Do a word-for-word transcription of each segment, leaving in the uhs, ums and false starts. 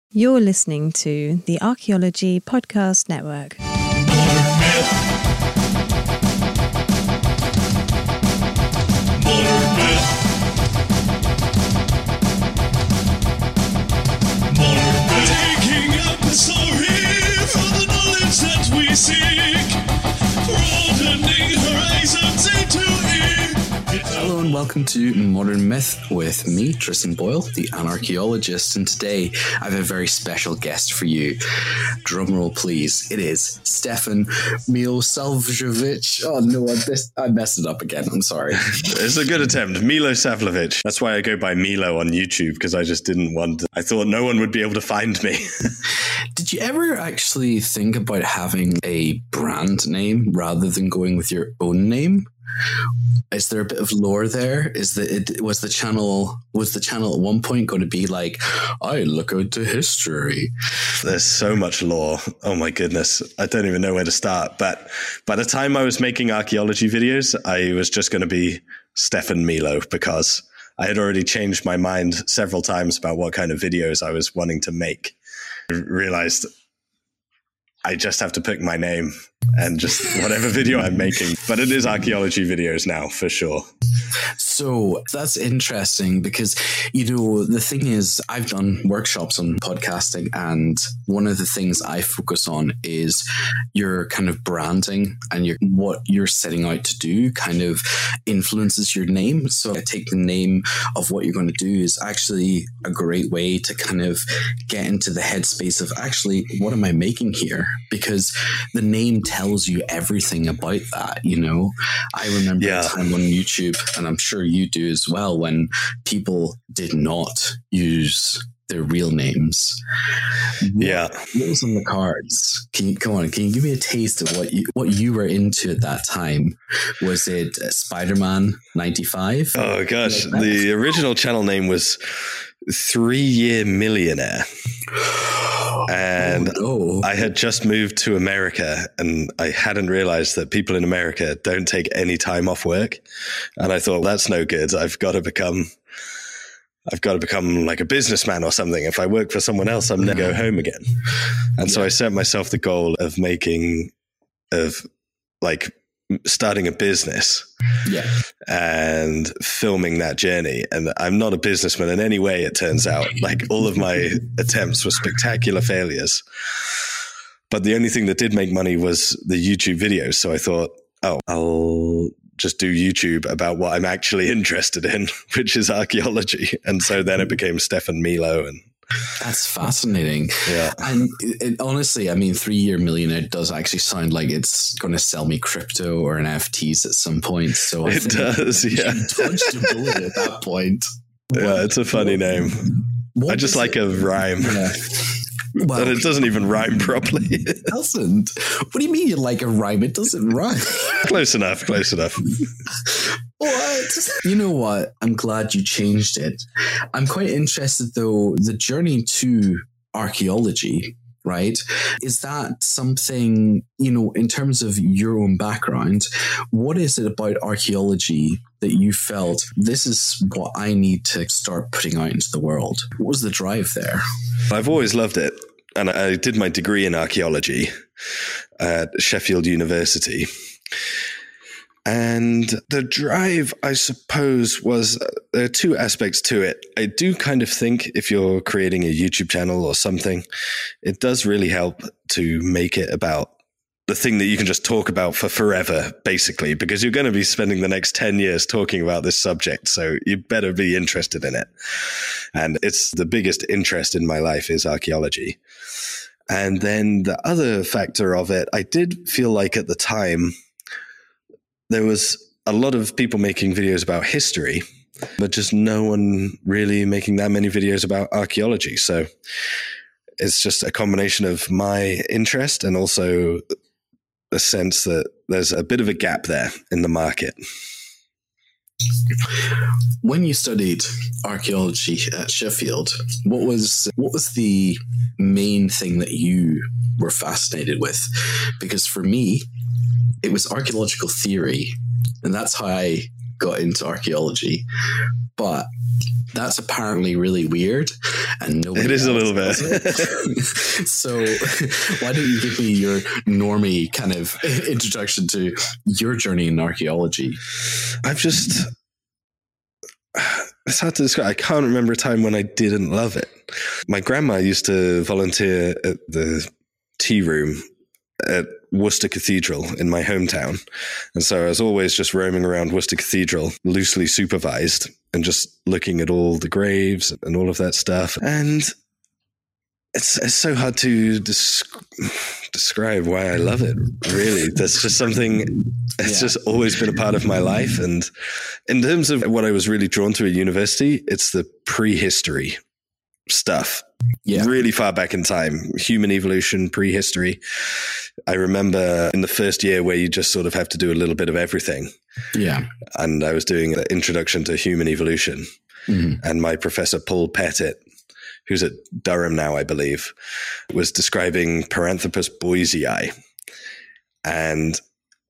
You're listening to the Archaeology Podcast Network. Taking up the story for the knowledge that we seek, broadening horizons into it. Hello and welcome to Modern Myth with me, Tristan Boyle, the Anarchaeologist, and today I have a very special guest for you. Drumroll please, it is Stefan Milosavljevic. Oh no, I, this, I messed it up again, I'm sorry. It's a good attempt. Milosavljevic. That's why I go by Milo on YouTube, because I just didn't want to, I thought no one would be able to find me. Did you ever actually think about having a brand name rather than going with your own name? Is there a bit of lore there? Is the it was the channel was the channel at one point going to be like, I look into history? There's so much lore. Oh my goodness. I don't even know where to start. But by the time I was making archaeology videos, I was just going to be Stefan Milo, because I had already changed my mind several times about what kind of videos I was wanting to make. I realized I just have to pick my name and just whatever video I'm making. But it is archaeology videos now, for sure. So that's interesting because, you know, the thing is, I've done workshops on podcasting, and one of the things I focus on is your kind of branding, and your what you're setting out to do kind of influences your name. So I take the name of what you're going to do is actually a great way to kind of get into the headspace of actually, what am I making here? Because the name tells you everything about that, you know? I remember yeah. a time on YouTube, and I'm sure you do as well, when people did not use their real names. What, yeah. What was on the cards? Can you come on? Can you give me a taste of what you what you were into at that time? Was it Spider-Man ninety-five? Oh gosh, Like the original channel name was Three Year Millionaire. And oh, no. I had just moved to America, and I hadn't realized that people in America don't take any time off work. And I thought, that's no good. I've got to become, I've got to become like a businessman or something. If I work for someone else, I'm never go home again. And yeah. so I set myself the goal of making, of like starting a business, yeah, and filming that journey. And I'm not a businessman in any way, it turns out. Like, all of my attempts were spectacular failures. But the only thing that did make money was the YouTube videos. So I thought, oh, I'll just do YouTube about what I'm actually interested in, which is archaeology. And so then it became Stefan Milo. And that's fascinating. Yeah. And it, it, honestly, I mean, Three Year Millionaire does actually sound like it's going to sell me crypto or N F Ts at some point. So I it think does, yeah. you dodged a bullet at that point. Yeah, what, it's a funny what, name. What I just like it? a rhyme. Yeah. Well, but it doesn't even rhyme properly. It doesn't. What do you mean you like a rhyme? It doesn't rhyme. Close enough, close enough. What? You know what? I'm glad you changed it. I'm quite interested, though, the journey to archaeology, right? Is that something, you know, in terms of your own background, what is it about archaeology that you felt, this is what I need to start putting out into the world? What was the drive there? I've always loved it. And I did my degree in archaeology at Sheffield University. And the drive, I suppose, was, uh, there are two aspects to it. I do kind of think if you're creating a YouTube channel or something, it does really help to make it about the thing that you can just talk about for forever, basically, because you're going to be spending the next ten years talking about this subject. So you better be interested in it. And it's the biggest interest in my life is archaeology. And then the other factor of it, I did feel like at the time, there was a lot of people making videos about history, but just no one really making that many videos about archaeology. So it's just a combination of my interest and also a sense that there's a bit of a gap there in the market. When you studied archaeology at Sheffield, what was what was the main thing that you were fascinated with? Because for me, it was archaeological theory, and that's how I got into archaeology. But that's apparently really weird, and nobody It is a else little bit. does it. So why don't you give me your normie kind of introduction to your journey in archaeology? I've just, it's hard to describe. I can't remember a time when I didn't love it. My grandma used to volunteer at the tea room at Worcester Cathedral in my hometown. And so I was always just roaming around Worcester Cathedral, loosely supervised, and just looking at all the graves and all of that stuff. And it's it's so hard to desc- describe why I love it, really. That's just something, it's Yeah. just always been a part of my life. And in terms of what I was really drawn to at university, it's the prehistory stuff. Yeah. Really far back in time, human evolution, prehistory. I remember in the first year where you just sort of have to do a little bit of everything. Yeah. And I was doing the introduction to human evolution. Mm-hmm. And my professor, Paul Pettit, who's at Durham now, I believe, was describing Paranthropus boisei. And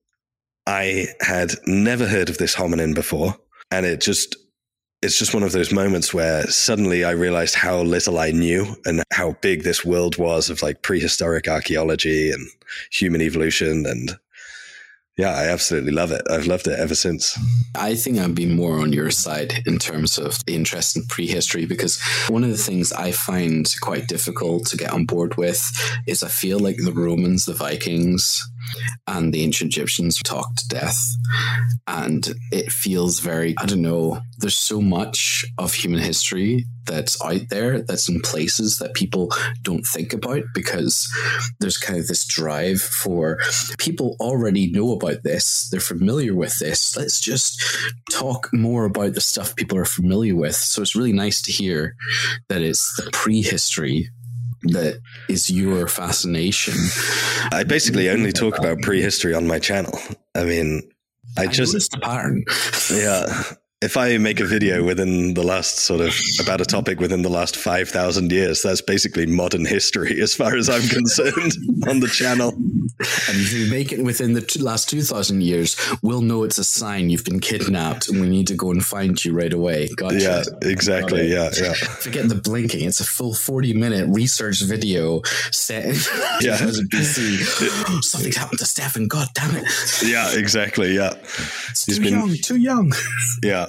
I had never heard of this hominin before. And it just, it's just one of those moments where suddenly I realized how little I knew and how big this world was of like prehistoric archaeology and human evolution. And yeah, I absolutely love it. I've loved it ever since. I think I'd be more on your side in terms of the interest in prehistory, because one of the things I find quite difficult to get on board with is I feel like the Romans, the Vikings, and the ancient Egyptians talked to death. And it feels very, I don't know, there's so much of human history that's out there, that's in places that people don't think about, because there's kind of this drive for people already know about this, they're familiar with this, let's just talk more about the stuff people are familiar with. So it's really nice to hear that it's the prehistory that is your fascination. I basically only talk about prehistory on my channel. I mean, I, I just, noticed the pattern. yeah. If I make a video within the last sort of about a topic within the last five thousand years, that's basically modern history as far as I'm concerned on the channel. And if you make it within the t- last two thousand years, we'll know it's a sign you've been kidnapped and we need to go and find you right away. Gotcha. Yeah, exactly. Yeah, yeah. Forget the blinking. It's a full forty minute research video set in Yeah. two thousand B C. Something's happened to Stefan. God damn it. Yeah, exactly. Yeah. It's He's too been- young, too young. Yeah.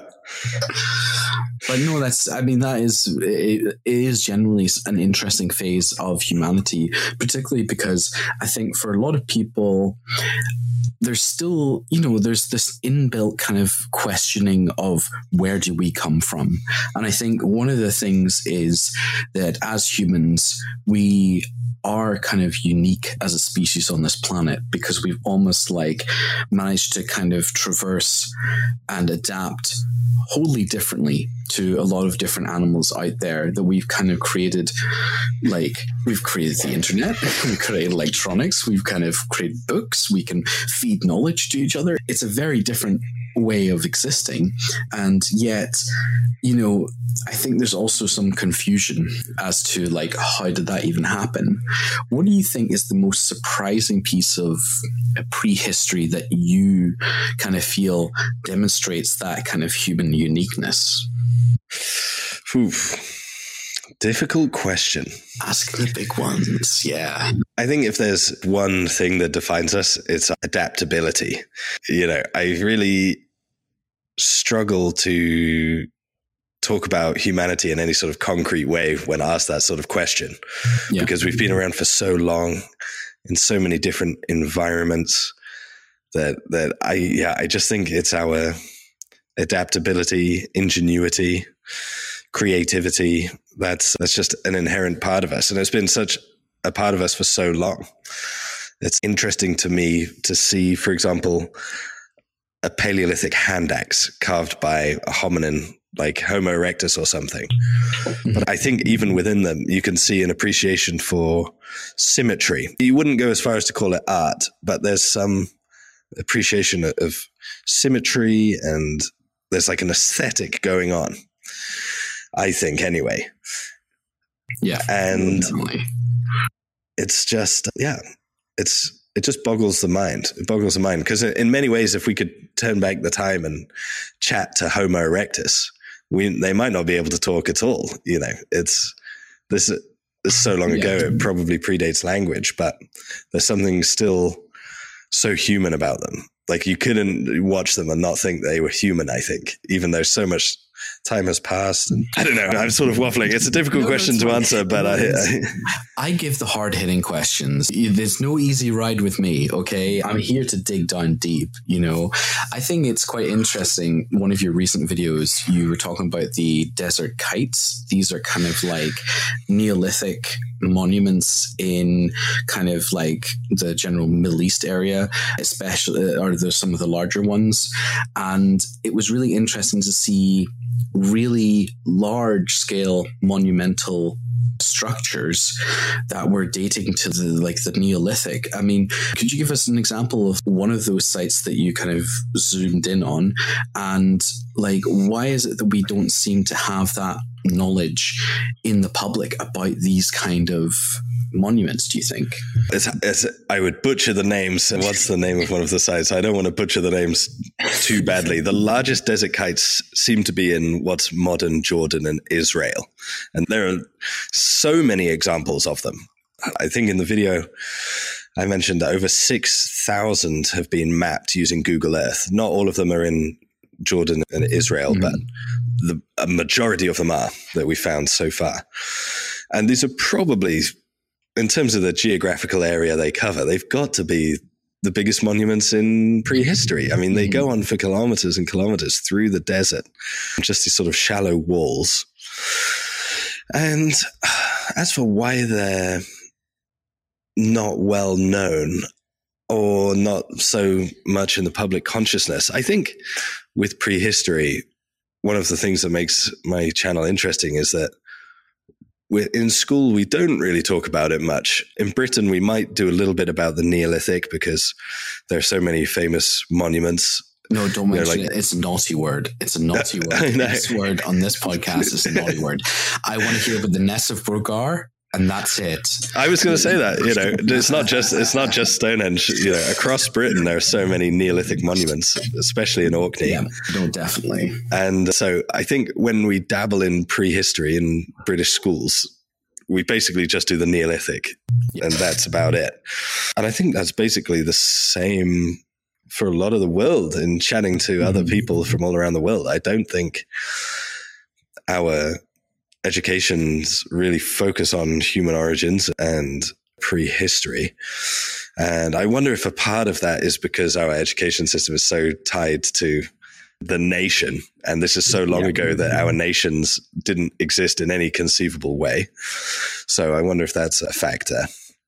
But no, that's, I mean, that is, it, it is generally an interesting phase of humanity, particularly because I think for a lot of people, there's still, you know, there's this inbuilt kind of questioning of where do we come from? And I think one of the things is that as humans, we are kind of unique as a species on this planet because we've almost like managed to kind of traverse and adapt wholly differently to a lot of different animals out there that we've kind of created. Like we've created the internet, we've created electronics, we've kind of created books, we can feed knowledge to each other. It's a very different way of existing. And yet, you know, I think there's also some confusion as to like, how did that even happen? What do you think is the most surprising piece of prehistory that you kind of feel demonstrates that kind of human uniqueness? Oof. Difficult question. Ask the big ones. Yeah. I think if there's one thing that defines us, it's adaptability. You know, I really struggle to talk about humanity in any sort of concrete way when asked that sort of question, Yeah. because we've been around for so long in so many different environments that, that I, yeah, I just think it's our adaptability, ingenuity, creativity. That's, that's just an inherent part of us. And it's been such a part of us for so long. It's interesting to me to see, for example, a Paleolithic hand axe carved by a hominin like Homo erectus or something. But I think even within them, you can see an appreciation for symmetry. You wouldn't go as far as to call it art, but there's some appreciation of symmetry and there's like an aesthetic going on, I think, anyway. Yeah. And Definitely. it's just, yeah, it's, it just boggles the mind. It boggles the mind because in many ways, if we could turn back the time and chat to Homo erectus, we they might not be able to talk at all. You know, it's this is so long ago, yeah. It probably predates language, but there's something still so human about them. Like you couldn't watch them and not think they were human, I think, even though so much time has passed. And I don't know. I'm sort of waffling. It's a difficult no, question to answer, but I, I I give the hard hitting questions. There's no easy ride with me. Okay. I'm here to dig down deep. You know, I think it's quite interesting. One of your recent videos, you were talking about the desert kites. These are kind of like Neolithic monuments in kind of like the general Middle East area, especially, or there's some of the larger ones. And it was really interesting to see really large scale monumental structures that were dating to the like the Neolithic. I mean, could you give us an example of one of those sites that you kind of zoomed in on, and like why is it that we don't seem to have that knowledge in the public about these kind of monuments, do you think? It's, it's, I would butcher the names. What's the name of one of the sites? I don't want to butcher the names too badly. The largest desert kites seem to be in what's modern Jordan and Israel. And there are so many examples of them. I think in the video I mentioned that over six thousand have been mapped using Google Earth. Not all of them are in Jordan and Israel, mm-hmm. but the a majority of them are that we found so far. And these are probably, in terms of the geographical area they cover, they've got to be the biggest monuments in prehistory. I mean, they go on for kilometers and kilometers through the desert, just these sort of shallow walls. And as for why they're not well known or not so much in the public consciousness, I think with prehistory, one of the things that makes my channel interesting is that we're, in school, we don't really talk about it much. In Britain, we might do a little bit about the Neolithic because there are so many famous monuments. No, don't mention like, it. It's a naughty word. It's a naughty word. This word on this podcast is a naughty word. I want to hear about the Ness of Burgar, and that's it. I was going to say that, you know, it's not just it's not just Stonehenge. You know, across Britain there are so many Neolithic monuments, especially in Orkney. Yeah, no, definitely. And so I think when we dabble in prehistory in British schools, we basically just do the Neolithic, yeah. and that's about it. And I think that's basically the same for a lot of the world. In chatting to mm-hmm. other people from all around the world, I don't think our educations really focus on human origins and prehistory. And I wonder if a part of that is because our education system is so tied to the nation. And this is so long yeah. ago that our nations didn't exist in any conceivable way. So I wonder if that's a factor.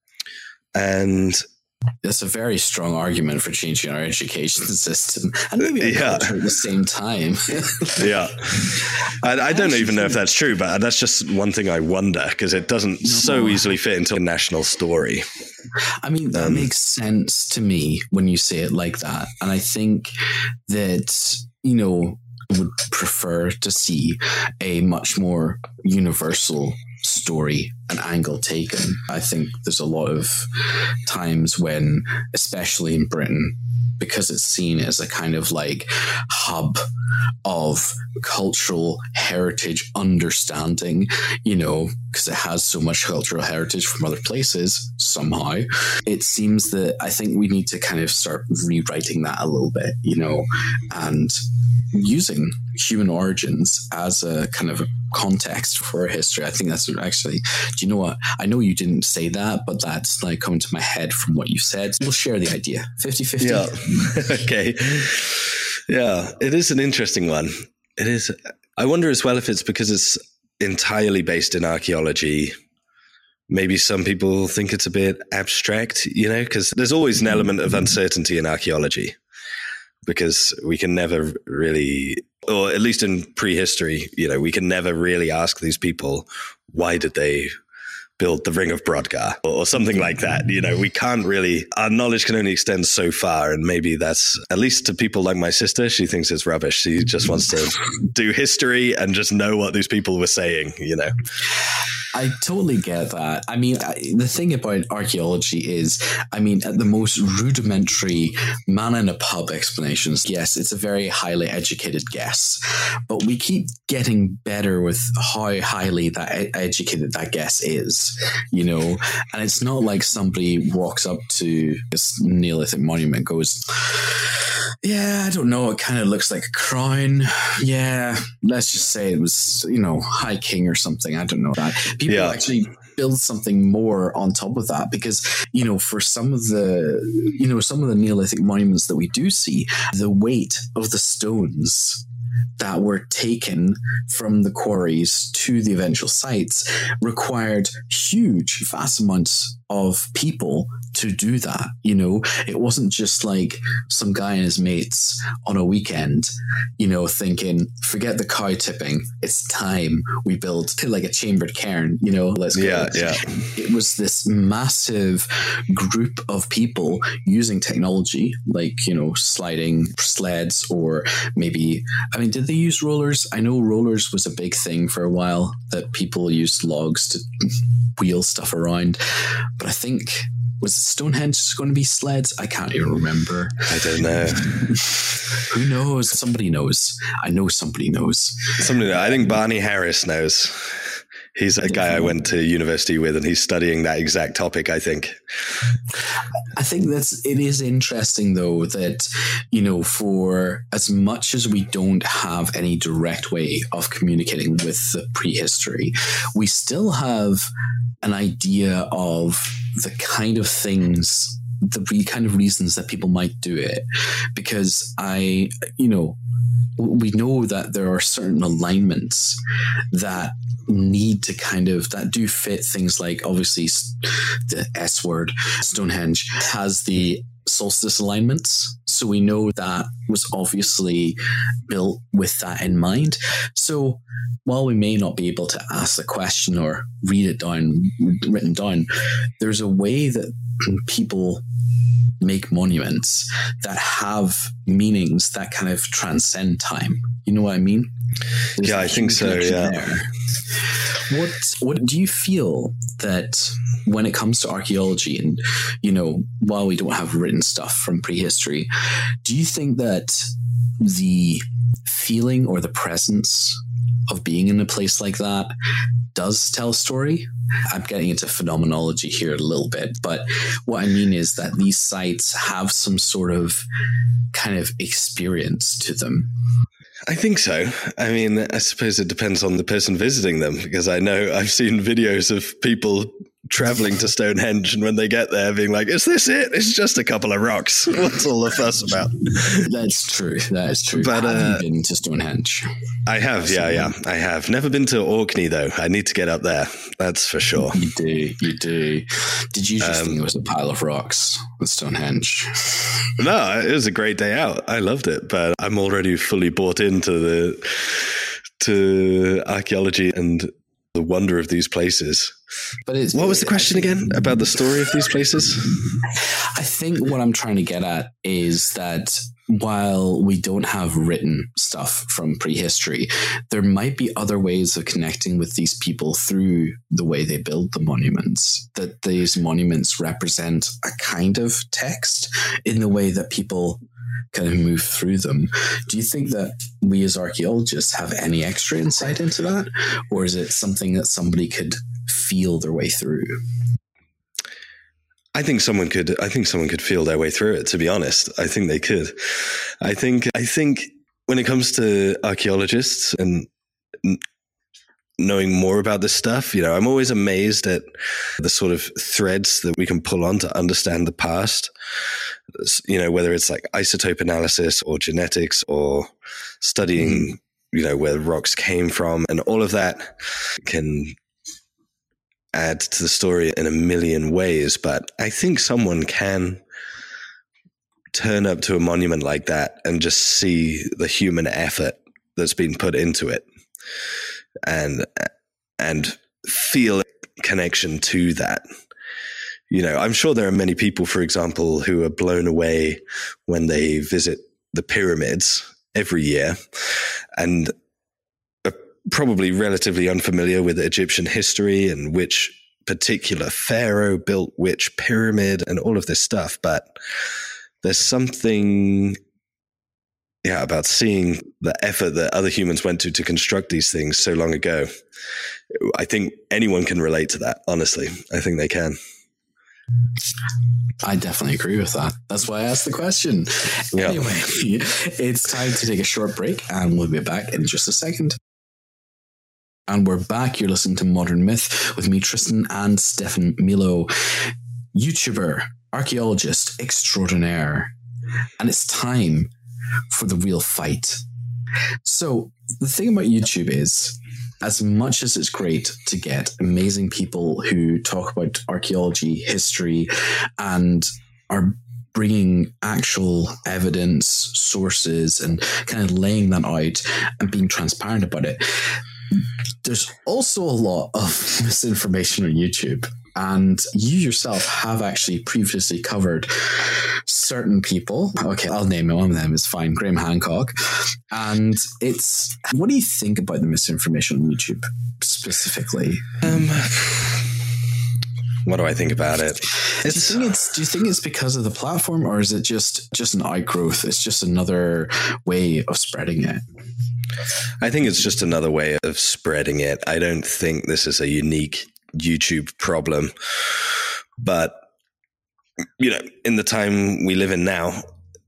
And that's a very strong argument for changing our education system, and maybe our yeah. culture at the same time. yeah, I, I don't even know if that's true, but that's just one thing I wonder, because it doesn't no. so easily fit into a national story. I mean, that um, makes sense to me when you say it like that, and I think that, you know, I would prefer to see a much more universal story and angle taken. I think there's a lot of times when, especially in Britain, because it's seen as a kind of like hub of cultural heritage understanding, you know, because it has so much cultural heritage from other places somehow, it seems that I think we need to kind of start rewriting that a little bit, you know, and using human origins as a kind of a context for history. I think that's actually, do you know what? I know you didn't say that, but that's like coming to my head from what you said. We'll share the idea. fifty-fifty. Yeah. Okay. Yeah. It is an interesting one. It is. I wonder as well if it's because it's entirely based in archaeology. Maybe some people think it's a bit abstract, you know, because there's always an element of uncertainty in archaeology, because we can never really, or at least in prehistory, you know, we can never really ask these people, why did they build the Ring of Brodgar or something like that? You know, we can't really, our knowledge can only extend so far. And maybe that's, at least to people like my sister, she thinks it's rubbish. She just wants to do history and just know what these people were saying, you know. I totally get that. I mean, the thing about archaeology is, I mean, at the most rudimentary man in a pub explanations, yes, it's a very highly educated guess, but we keep getting better with how highly that educated that guess is, you know, and it's not like somebody walks up to this Neolithic monument and goes, yeah, I don't know, it kind of looks like a crown. Yeah, let's just say it was, you know, High King or something. I don't know that. People yeah. actually build something more on top of that because, you know, for some of the, you know, some of the Neolithic monuments that we do see, the weight of the stones that were taken from the quarries to the eventual sites required huge, vast amounts of people to do that. You know, it wasn't just like some guy and his mates on a weekend, you know, thinking, forget the cow tipping, it's time we build like a chambered cairn, you know, let's go. Yeah, yeah. It was this massive group of people using technology, like, you know, sliding sleds or maybe, I mean, did they use rollers? I know rollers was a big thing for a while, that people used logs to wheel stuff around. But I think, was Stonehenge going to be sleds? I can't even remember. I don't know. Who knows? Somebody knows. I know somebody knows. Somebody, I think Barney Harris knows. He's a guy I went to university with, and he's studying that exact topic, I think. I think that's, it is interesting though that, you know, for as much as we don't have any direct way of communicating with the prehistory, we still have an idea of the kind of things, the re- kind of reasons that people might do it. Because I, you know, we know that there are certain alignments that need to kind of, that do fit things like, obviously the S word, Stonehenge has the solstice alignments. So we know that was obviously built with that in mind. So while we may not be able to ask the question or read it down, written down, there's a way that people make monuments that have meanings that kind of transcend time. You know what I mean? There's yeah, I think so. Yeah. There. What What do you feel that when it comes to archaeology, and you know, while we don't have written stuff from prehistory, do you think that the feeling or the presence of being in a place like that does tell a story? I'm getting into phenomenology here a little bit, but what I mean is that these sites have some sort of kind of experience to them. I think so. I mean, I suppose it depends on the person visiting them, because I know I've seen videos of people traveling to Stonehenge, and when they get there being like, is this it? It's just a couple of rocks. What's all the fuss about? That's true. That is true. But, have uh, you been to Stonehenge? I have, yeah, yeah. I have. Never been to Orkney, though. I need to get up there. That's for sure. You do. You do. Did you just Um, think it was a pile of rocks with Stonehenge? No, it was a great day out. I loved it, but I'm already fully bought into the to archaeology and the wonder of these places. But it's, What was the question again about the story of these places? I think what I'm trying to get at is that while we don't have written stuff from prehistory, there might be other ways of connecting with these people through the way they build the monuments, that these monuments represent a kind of text in the way that people kind of move through them. Do you think that we as archaeologists have any extra insight into that? Or is it something that somebody could feel their way through? I think someone could. I think someone could feel their way through it. To be honest, I think they could. I think. I think when it comes to archaeologists and n- knowing more about this stuff, you know, I'm always amazed at the sort of threads that we can pull on to understand the past. You know, whether it's like isotope analysis or genetics or studying, mm. you know, where rocks came from, and all of that can add to the story in a million ways. But I think someone can turn up to a monument like that and just see the human effort that's been put into it and and feel a connection to that. You know, I'm sure there are many people, for example, who are blown away when they visit the pyramids every year and probably relatively unfamiliar with Egyptian history and which particular pharaoh built which pyramid and all of this stuff. But there's something, yeah, about seeing the effort that other humans went to to construct these things so long ago. I think anyone can relate to that, honestly. I think they can. I definitely agree with that. That's why I asked the question. Yeah. Anyway, it's time to take a short break, and we'll be back in just a second. And we're back. You're listening to Modern Myth with me, Tristan, and Stefan Milo, YouTuber, archaeologist extraordinaire. And it's time for the real fight. So the thing about YouTube is, as much as it's great to get amazing people who talk about archaeology, history, and are bringing actual evidence, sources, and kind of laying that out and being transparent about it, there's also a lot of misinformation on YouTube. And you yourself have actually previously covered certain people. Okay, I'll name one of them. It's fine. Graham Hancock. And it's, what do you think about the misinformation on YouTube specifically? Um, what do I think about it? It's, do you think it's, do you think it's because of the platform, or is it just, just an outgrowth? It's just another way of spreading it? I think it's just another way of spreading it. I don't think this is a unique YouTube problem, but you know, in the time we live in now,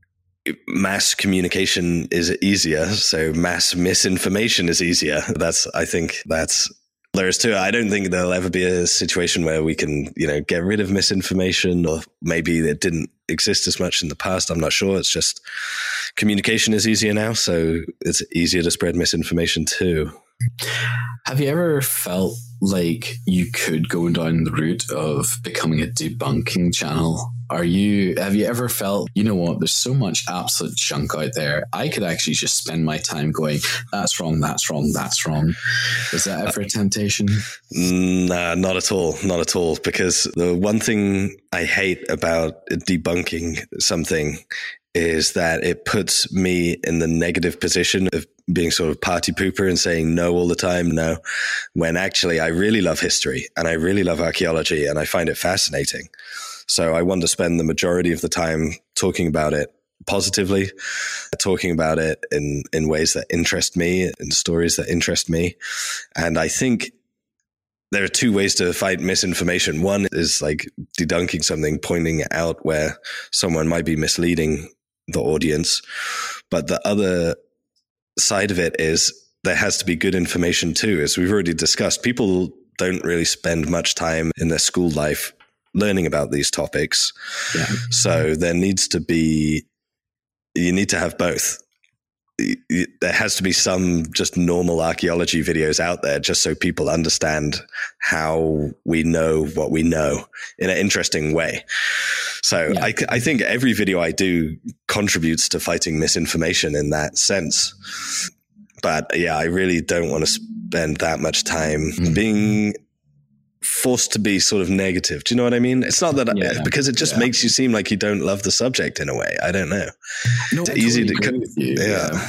mass communication is easier, so mass misinformation is easier. That's, I think that's there's to it. I don't think there'll ever be a situation where we can, you know, get rid of misinformation, or maybe it didn't exist as much in the past. I'm not sure. It's just communication is easier now, so it's easier to spread misinformation too. Have you ever felt like you could go down the route of becoming a debunking channel? Are you, have you ever felt, you know what, there's so much absolute junk out there, I could actually just spend my time going, that's wrong, that's wrong, that's wrong. Is that ever a temptation? Nah, not at all. Not at all. Because the one thing I hate about debunking something is that it puts me in the negative position of being sort of party pooper and saying no all the time, no, when actually I really love history and I really love archaeology and I find it fascinating. So I want to spend the majority of the time talking about it positively, talking about it in, in ways that interest me, in stories that interest me. And I think there are two ways to fight misinformation. One is like debunking something, pointing out where someone might be misleading the audience. But the other side of it is there has to be good information too. As we've already discussed, people don't really spend much time in their school life learning about these topics. Yeah. So there needs to be, you need to have both. There has to be some just normal archaeology videos out there just so people understand how we know what we know in an interesting way. So yeah. I, I think every video I do contributes to fighting misinformation in that sense. But yeah, I really don't want to spend that much time mm. being forced to be sort of negative. Do you know what I mean? It's not that, yeah. I, because it just yeah. makes you seem like you don't love the subject in a way. I don't know. No, it's I easy totally to agree with you. Yeah. yeah.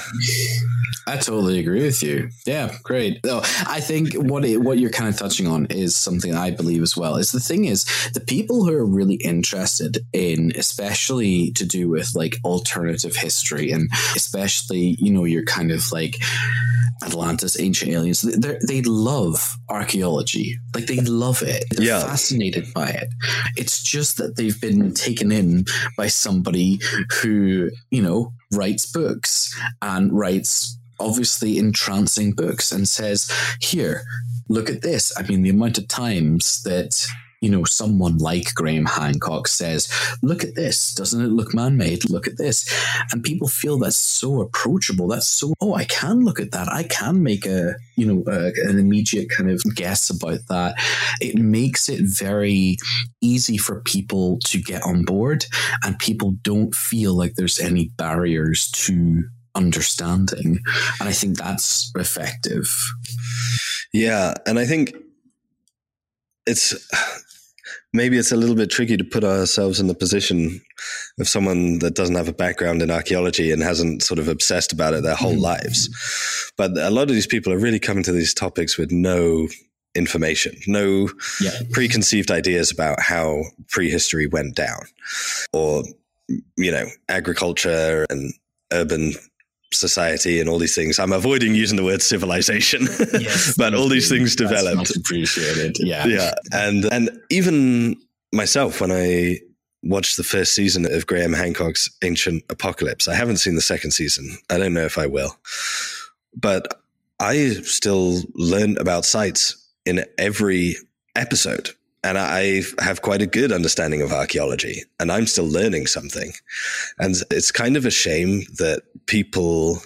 I totally agree with you. Yeah, great. No, I think what it, what you're kind of touching on is something I believe as well. Is the thing is the people who are really interested in, especially to do with like alternative history, and especially, you know, your kind of like Atlantis, ancient aliens, they they love archaeology. Like they love it. They're yeah. fascinated by it. It's just that they've been taken in by somebody who, you know, writes books and writes obviously entrancing books and says, here, look at this. I mean, the amount of times that, you know, someone like Graham Hancock says, look at this. Doesn't it look man-made? Look at this. And people feel that's so approachable. That's so, oh, I can look at that. I can make a, you know, a, an immediate kind of guess about that. It makes it very easy for people to get on board, and people don't feel like there's any barriers to understanding. And I think that's effective. Yeah. And I think it's, maybe it's a little bit tricky to put ourselves in the position of someone that doesn't have a background in archaeology and hasn't sort of obsessed about it their whole mm-hmm. lives. But a lot of these people are really coming to these topics with no information, no yeah. preconceived ideas about how prehistory went down, or, you know, agriculture and urban society and all these things. I'm avoiding using the word civilization, yes, but all these things developed. Much appreciated. Yeah. Yeah. And, and even myself, when I watched the first season of Graham Hancock's Ancient Apocalypse, I haven't seen the second season. I don't know if I will, but I still learn about sites in every episode. And I have quite a good understanding of archaeology, and I'm still learning something. And it's kind of a shame that people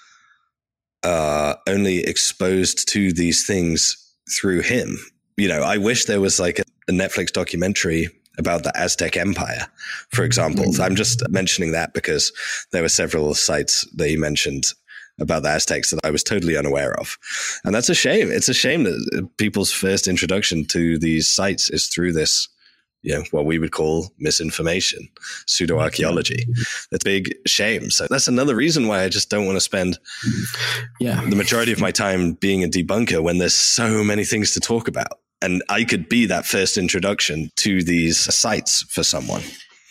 are only exposed to these things through him. You know, I wish there was like a, a Netflix documentary about the Aztec Empire, for example. Mm-hmm. I'm just mentioning that because there were several sites that you mentioned about the Aztecs that I was totally unaware of. And that's a shame. It's a shame that people's first introduction to these sites is through this, you know, what we would call misinformation, pseudo-archaeology. That's a big shame. So that's another reason why I just don't want to spend yeah. the majority of my time being a debunker when there's so many things to talk about. And I could be that first introduction to these sites for someone.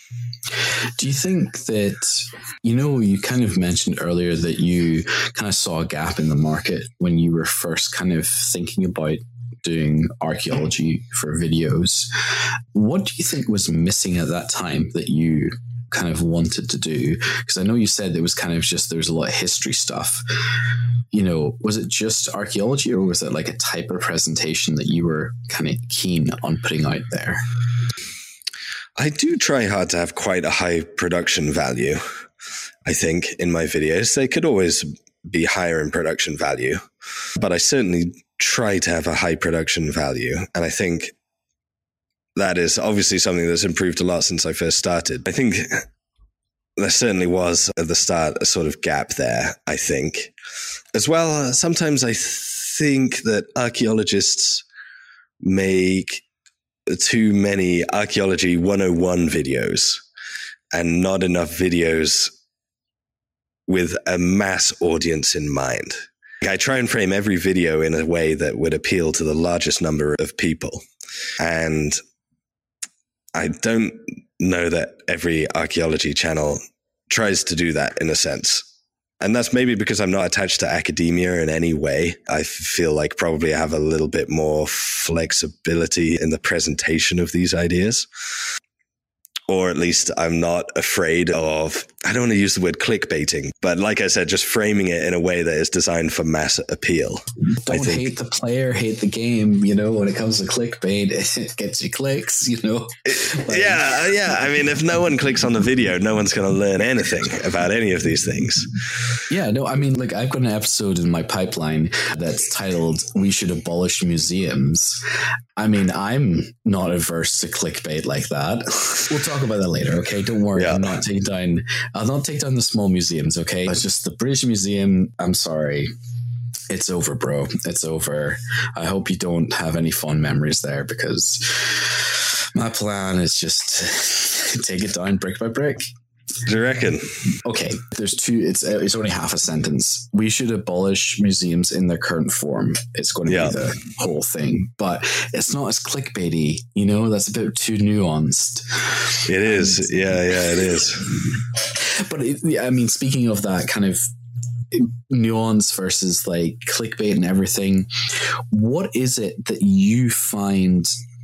Do you think that, you know, you kind of mentioned earlier that you kind of saw a gap in the market when you were first kind of thinking about doing archaeology for videos. What do you think was missing at that time that you kind of wanted to do? Because I know you said it was kind of just, there was a lot of history stuff. You know, was it just archaeology, or was it like a type of presentation that you were kind of keen on putting out there? I do try hard to have quite a high production value, I think, in my videos. They could always be higher in production value, but I certainly try to have a high production value. And I think that is obviously something that's improved a lot since I first started. I think there certainly was at the start a sort of gap there, I think. As well, sometimes I think that archaeologists make too many archaeology one oh one videos and not enough videos with a mass audience in mind. I try and frame every video in a way that would appeal to the largest number of people. And I don't know that every archaeology channel tries to do that in a sense. And that's maybe because I'm not attached to academia in any way. I feel like probably I have a little bit more flexibility in the presentation of these ideas. Or at least I'm not afraid of, I don't want to use the word clickbaiting, but like I said, just framing it in a way that is designed for mass appeal. Don't hate the player, hate the game. You know, when it comes to clickbait, it gets you clicks, you know? Like, yeah, yeah. I mean, if no one clicks on the video, no one's going to learn anything about any of these things. Yeah, no, I mean, like I've got an episode in my pipeline that's titled, "We Should Abolish Museums." I mean, I'm not averse to clickbait like that. We'll talk about that later, okay? Don't worry. Yeah. I'm not taking down, I'll not take down the small museums, okay? It's just the British Museum. I'm sorry. It's over, bro. It's over. I hope you don't have any fond memories there, because my plan is just take it down brick by brick. Do you reckon? Okay, there's two, it's it's only half a sentence. We should abolish museums in their current form. It's going to yeah. be the whole thing. But it's not as clickbaity, you know? That's a bit too nuanced. It is. And, yeah, yeah, it is. But, it, I mean, speaking of that kind of nuance versus like clickbait and everything, what is it that you find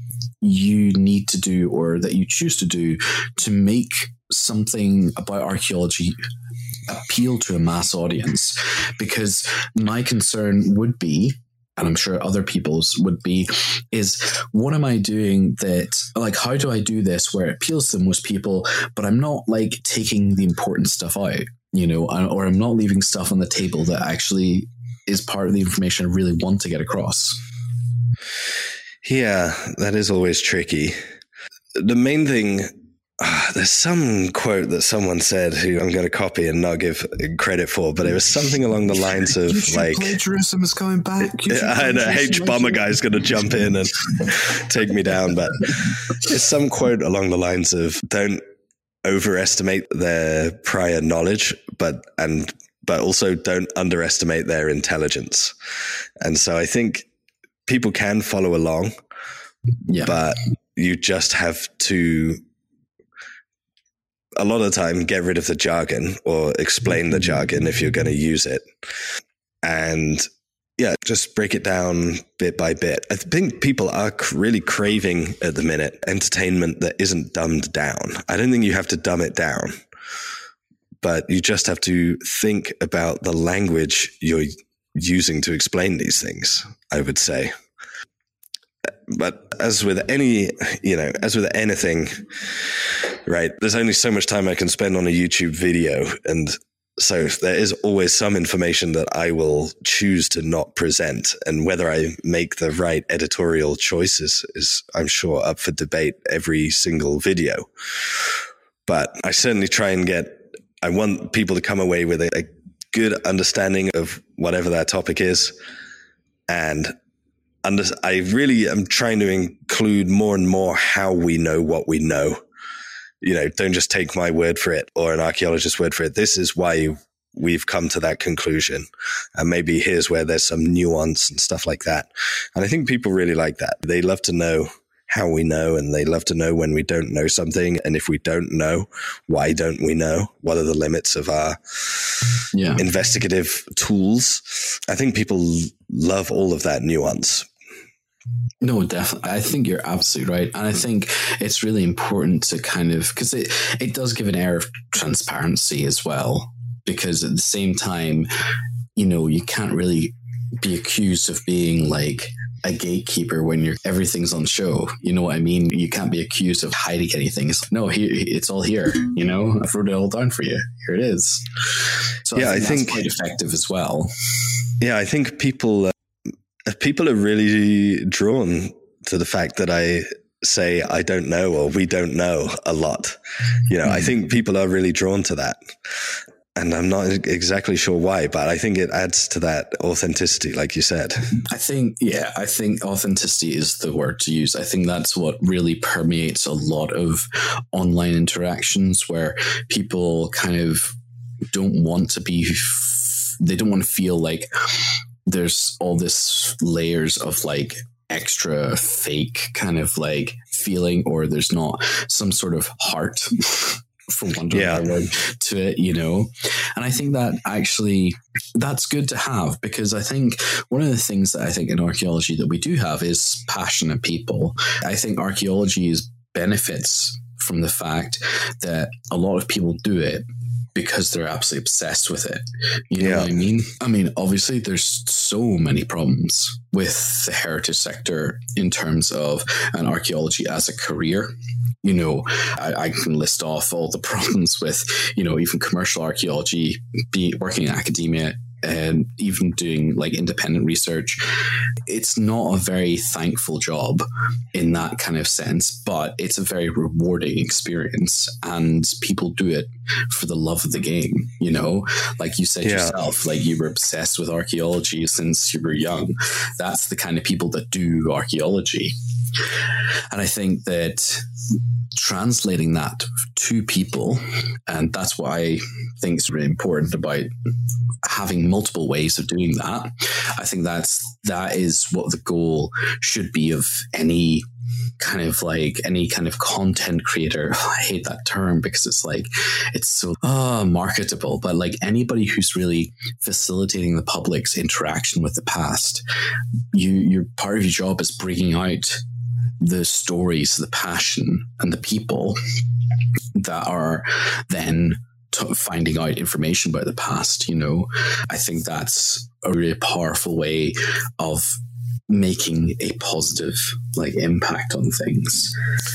you need to do, or that you choose to do, to make something about archaeology appeal to a mass audience? Because my concern would be, and I'm sure other people's would be, is what am I doing that, like, how do I do this where it appeals to most people, but I'm not like taking the important stuff out, you know, or I'm not leaving stuff on the table that actually is part of the information I really want to get across? Yeah, that is always tricky. The main thing uh, there's some quote that someone said who I'm going to copy and not give credit for, but it was something along the lines of YouTube like, plagiarism is coming back. I know H Bomber guy's going to jump in and take me down, but it's some quote along the lines of don't overestimate their prior knowledge, but, and, but also don't underestimate their intelligence. And so I think people can follow along, yeah. but you just have to, a lot of the time, get rid of the jargon or explain the jargon if you're going to use it. And yeah, just break it down bit by bit. I think people are really craving at the minute entertainment that isn't dumbed down. I don't think you have to dumb it down, but you just have to think about the language you're using to explain these things, I would say. But as with any, you know, as with anything, right, there's only so much time I can spend on a YouTube video. And so there is always some information that I will choose to not present. And whether I make the right editorial choices is, I'm sure, up for debate every single video. But I certainly try and get, I want people to come away with a, a good understanding of whatever that topic is. And under, I really am trying to include more and more how we know what we know. You know, don't just take my word for it or an archaeologist's word for it. This is why we've come to that conclusion. And maybe here's where there's some nuance and stuff like that. And I think people really like that. They love to know how we know, and they love to know when we don't know something. And if we don't know, why don't we know? What are the limits of our yeah. investigative tools? I think people love all of that nuance. No, definitely. I think you're absolutely right. And I think it's really important to kind of, because it, it does give an air of transparency as well, because at the same time, you know, you can't really be accused of being like a gatekeeper when you're everything's on show. You know what I mean? You can't be accused of hiding anything. It's, no, here, it's all here. You know, I've wrote it all down for you. Here it is. So yeah, I think, I think that's quite effective as well. Yeah, I think people, uh, people are really drawn to the fact that I say I don't know or we don't know a lot. You know, mm. I think people are really drawn to that. And I'm not exactly sure why, but I think it adds to that authenticity, like you said. I think, yeah, I think authenticity is the word to use. I think that's what really permeates a lot of online interactions, where people kind of don't want to be, they don't want to feel like there's all this layers of like extra fake kind of like feeling, or there's not some sort of heart for want of a word to it, you know. And I think that actually that's good to have, because I think one of the things that I think in archaeology that we do have is passionate people. I think archaeology is benefits from the fact that a lot of people do it because they're absolutely obsessed with it. You know yeah. what I mean? I mean, obviously there's so many problems with the heritage sector in terms of an archaeology as a career. You know, I, I can list off all the problems with, you know, even commercial archaeology, be working in academia, and even doing like independent research. It's not a very thankful job in that kind of sense, but it's a very rewarding experience, and people do it for the love of the game. You know, like you said yeah. yourself, like you were obsessed with archaeology since you were young. That's the kind of people that do archaeology. And I think that translating that to people, and that's what I think is really important about having multiple ways of doing that. I think that's that is what the goal should be of any kind of like any kind of content creator. I hate that term because it's like it's so uh, marketable, but like anybody who's really facilitating the public's interaction with the past, you your part of your job is bringing out the stories, the passion, and the people that are then t- finding out information about the past. You know, I think that's a really powerful way of making a positive like impact on things.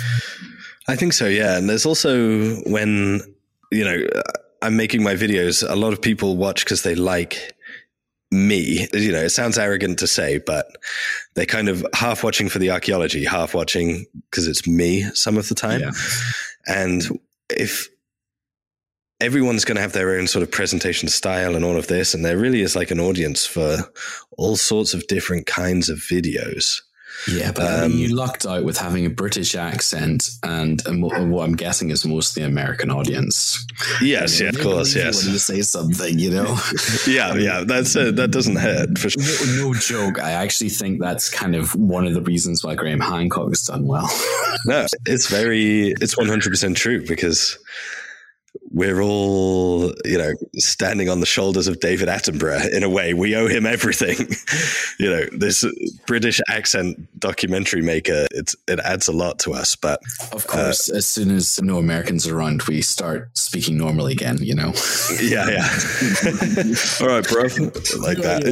I think so, yeah. And there's also when, you know, I'm making my videos, a lot of people watch because they like me. You know, it sounds arrogant to say, but they're kind of half watching for the archaeology, half watching because it's me some of the time. Yeah. And if everyone's going to have their own sort of presentation style and all of this, and there really is like an audience for all sorts of different kinds of videos. Yeah, but um, I mean, you lucked out with having a British accent and a mo- what I'm guessing is mostly American audience. Yes, you know, yeah, of course, yes. When you say something, you know. yeah, yeah, that's uh, that doesn't hurt for sure. No, no joke. I actually think that's kind of one of the reasons why Graham Hancock has done well. No, it's very, it's one hundred percent true because we're all, you know, standing on the shoulders of David Attenborough in a way. We owe him everything. you know, this British accent documentary maker, it's, it adds a lot to us. But of course, uh, as soon as no Americans are around, we start speaking normally again, you know? Yeah, yeah. All right, bro. Like that.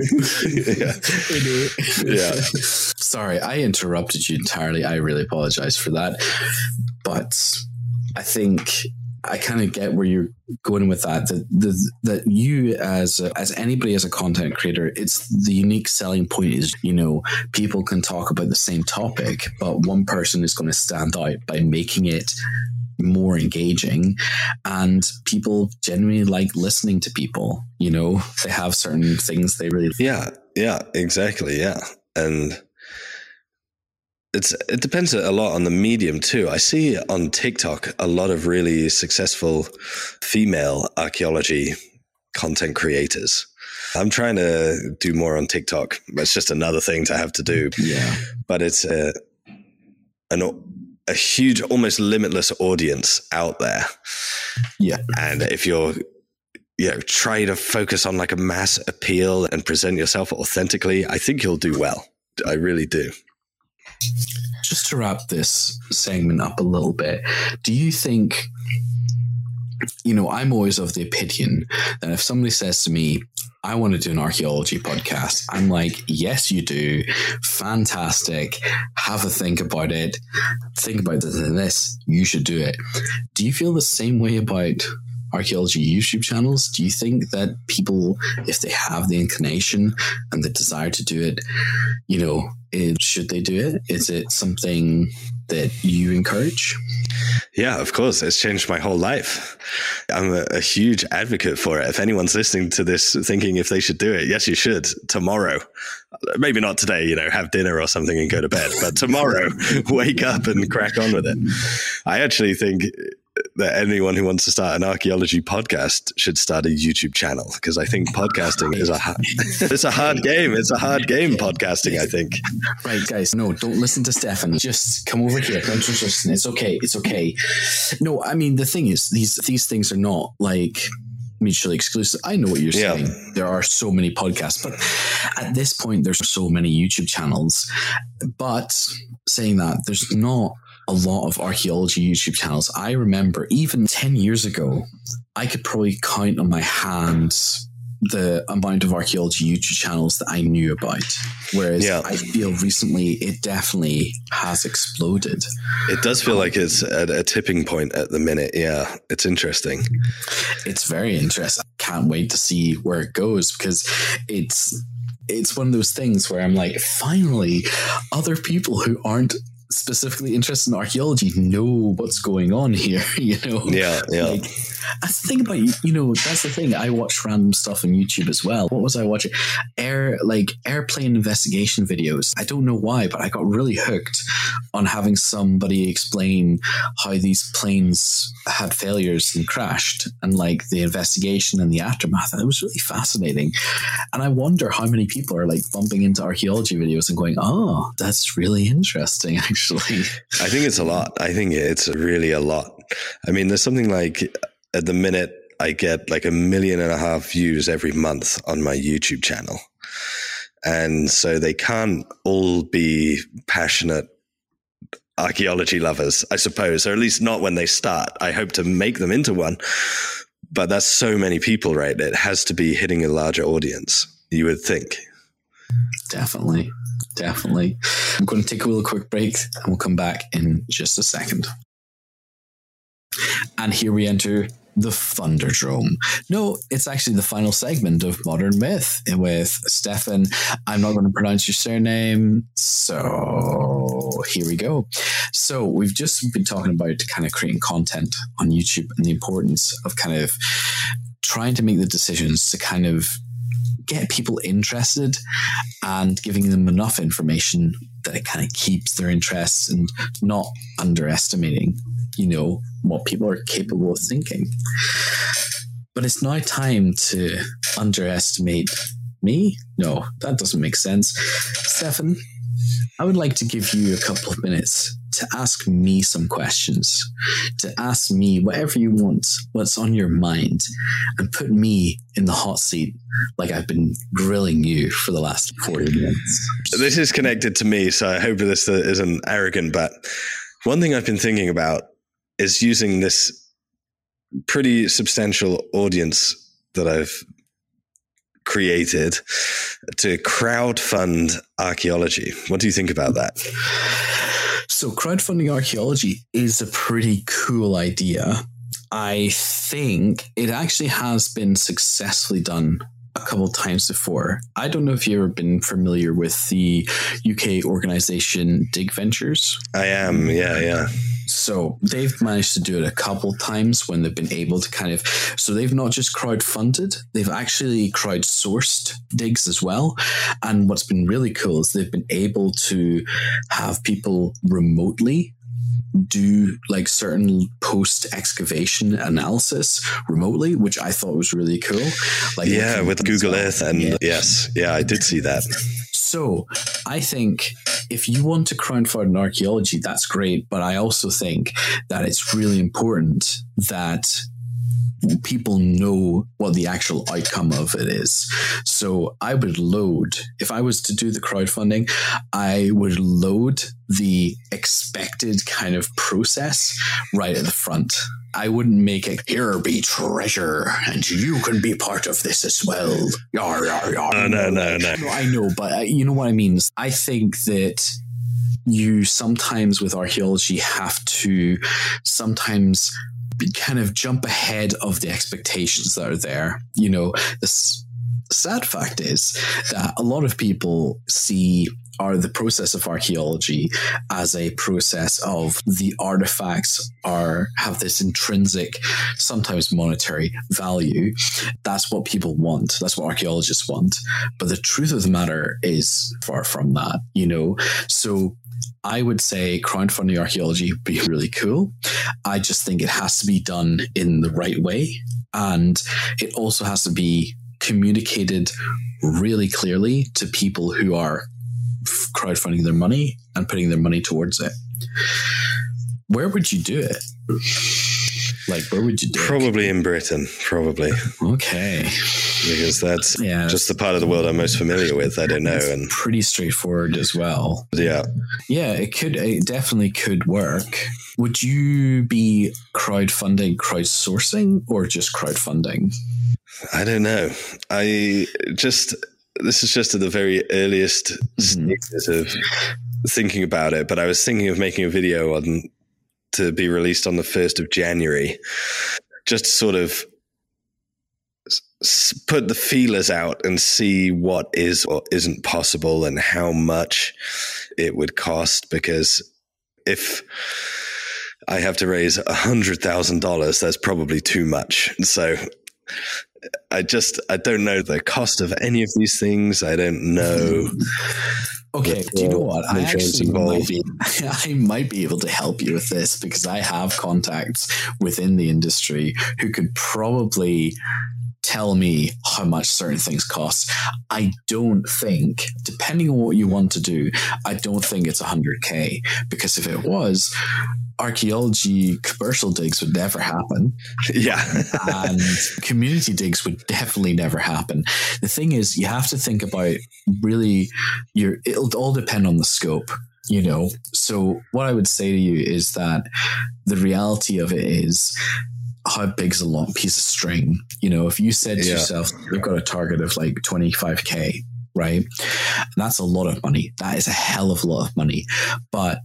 yeah. yeah. Sorry, I interrupted you entirely. I really apologize for that. But I think I kind of get where you're going with that. That that, that you as a, as anybody as a content creator, it's the unique selling point is, you know, people can talk about the same topic, but one person is going to stand out by making it more engaging, and people genuinely like listening to people. You know, they have certain things they really yeah yeah exactly yeah and. It's, it depends a lot on the medium too. I see on TikTok a lot of really successful female archaeology content creators. I'm trying to do more on TikTok. It's just another thing to have to do. Yeah. But it's a, an, a huge, almost limitless audience out there. Yeah. And if you're, you know, try to focus on like a mass appeal and present yourself authentically, I think you'll do well. I really do. Just to wrap this segment up a little bit, do you think, you know, I'm always of the opinion that if somebody says to me, I want to do an archaeology podcast, I'm like, yes, you do. Fantastic. Have a think about it. Think about this and this. You should do it. Do you feel the same way about archaeology YouTube channels? Do you think that people, if they have the inclination and the desire to do it, you know, it, should they do it? Is it something that you encourage? Yeah, of course. It's changed my whole life. I'm a, a huge advocate for it. If anyone's listening to this thinking if they should do it, yes, you should. Tomorrow. Maybe not today, you know, have dinner or something and go to bed, but tomorrow, wake up and crack on with it. I actually think that anyone who wants to start an archaeology podcast should start a YouTube channel, because I think podcasting is a hard, it's a hard game. It's a hard game, podcasting, I think. Right, guys. No, don't listen to Stefan. Just come over here. Don't just listen. It's okay. It's okay. No, I mean, the thing is, these these things are not like mutually exclusive. I know what you're yeah. saying. There are so many podcasts, but at this point, there's so many YouTube channels. But saying that, there's not a lot of archaeology YouTube channels. I remember even ten years ago, I could probably count on my hands the amount of archaeology YouTube channels that I knew about. Whereas yeah. I feel recently it definitely has exploded. It does feel um, like it's at a tipping point at the minute. Yeah, it's interesting. It's very interesting. I can't wait to see where it goes, because it's it's one of those things where I'm like, finally, other people who aren't specifically interested in archaeology know what's going on here, you know? Yeah, yeah. Like, that's the thing about, you know, that's the thing. I watch random stuff on YouTube as well. What was I watching? Air, like airplane investigation videos. I don't know why, but I got really hooked on having somebody explain how these planes had failures and crashed, and like the investigation and the aftermath. And it was really fascinating. And I wonder how many people are like bumping into archaeology videos and going, oh, that's really interesting, actually. I think it's a lot. I think it's really a lot. I mean, there's something like, at the minute, I get like a million and a half views every month on my YouTube channel. And so they can't all be passionate archaeology lovers, I suppose, or at least not when they start. I hope to make them into one. But that's so many people, right? It has to be hitting a larger audience, you would think. Definitely. Definitely. I'm going to take a little quick break and we'll come back in just a second. And here we enter the Thunderdrome. No, it's actually the final segment of Modern Myth with Stefan. I'm not going to pronounce your surname, so here we go. So we've just been talking about kind of creating content on YouTube and the importance of kind of trying to make the decisions to kind of get people interested and giving them enough information that it kind of keeps their interests and not underestimating, you know, what people are capable of thinking. But it's now time to underestimate me? No, that doesn't make sense. Stefan, I would like to give you a couple of minutes to ask me some questions, to ask me whatever you want, what's on your mind, and put me in the hot seat like I've been grilling you for the last forty minutes. This is connected to me, so I hope this isn't arrogant, but one thing I've been thinking about is using this pretty substantial audience that I've created to crowdfund archaeology. What do you think about that? So crowdfunding archaeology is a pretty cool idea. I think it actually has been successfully done a couple of times before. I don't know if you've ever been familiar with the U K organization Dig Ventures. I am, yeah, yeah. So they've managed to do it a couple of times when they've been able to kind of, so they've not just crowdfunded, they've actually crowdsourced digs as well. And what's been really cool is they've been able to have people remotely do like certain post excavation analysis remotely, which I thought was really cool. Like yeah, with Google Earth and yeah. yes, yeah, I did see that. So I think if you want to crowdfund archaeology, that's great. But I also think that it's really important that people know what the actual outcome of it is. So I would load, if I was to do the crowdfunding, I would load the expected kind of process right at the front. I wouldn't make it, here be treasure, and you can be part of this as well. Yar, yar, yar. No, no, no, no. no I know, but uh, you know what I mean? I think that you sometimes with archaeology have to sometimes kind of jump ahead of the expectations that are there. You know, the sad fact is that a lot of people see are the process of archaeology as a process of the artifacts are have this intrinsic, sometimes monetary value. That's what people want. That's what archaeologists want. But the truth of the matter is far from that, you know? So I would say crowdfunding archaeology would be really cool. I just think it has to be done in the right way. And it also has to be communicated really clearly to people who are crowdfunding their money and putting their money towards it. Where would you do it? Like, where would you do it? Probably in Britain, probably. Okay. Because that's yeah, just the part of the world I'm most familiar with. I don't know. It's and pretty straightforward as well. Yeah. Yeah, it could, it definitely could work. Would you be crowdfunding, crowdsourcing, or just crowdfunding? I don't know. I just... This is just at the very earliest mm-hmm. stages of thinking about it, but I was thinking of making a video on to be released on the first of January, just to sort of s- put the feelers out and see what is or isn't possible and how much it would cost. Because if I have to raise a hundred thousand dollars, that's probably too much. So I just, I don't know the cost of any of these things. I don't know. Okay, do you know what? I actually might be, I might be able to help you with this because I have contacts within the industry who could probably tell me how much certain things cost. I don't think, depending on what you want to do, I don't think it's one hundred K, because if it was, archaeology commercial digs would never happen. Yeah. And community digs would definitely never happen. The thing is, you have to think about really your, it'll all depend on the scope, you know? So what I would say to you is that the reality of it is, how big's a long piece of string? You know, if you said to yeah. yourself, you've got a target of like twenty-five K, right? That's a lot of money. That is a hell of a lot of money. But